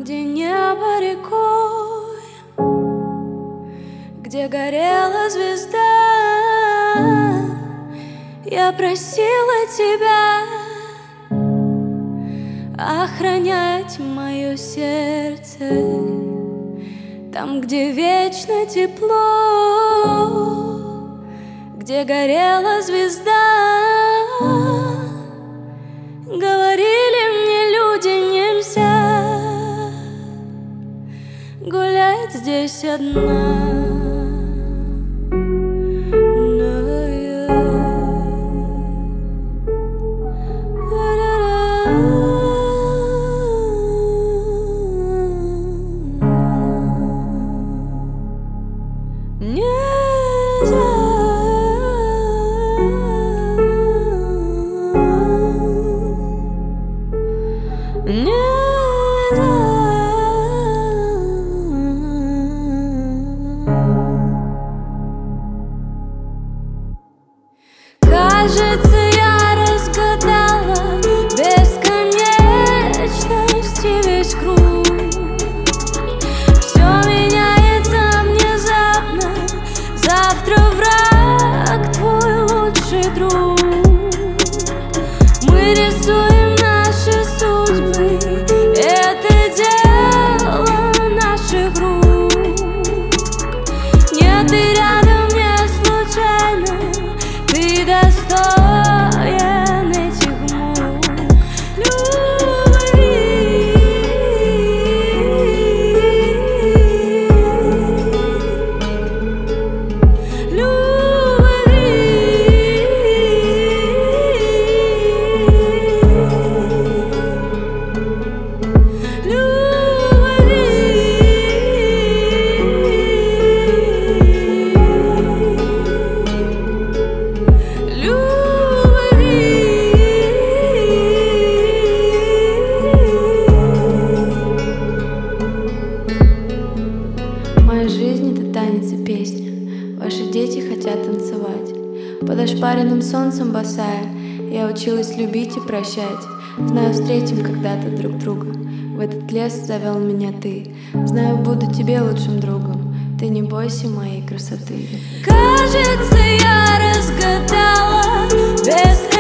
где небо рекой, где горела звезда. Я просила тебя охранять мое сердце, там, где вечно тепло, где горела звезда. Говорили мне люди, нельзя гулять здесь одна. Кажется, я разгадала бесконечности весь круг. Все меняется внезапно, завтра враг, твой лучший друг. Мы рисуем наши судьбы, это дело наших рук. Нет, и рядом не случайно, ты достоин этих мук. Любви, любви, моя жизнь — это танец и песня. Ваши дети хотят танцевать. Под ошпаренным солнцем босая, я училась любить и прощать. Знаю, встретим когда-то друг друга. В этот лес завел меня ты. Знаю, буду тебе лучшим другом. Ты не бойся моей красоты. Кажется, я разгадала бесконечность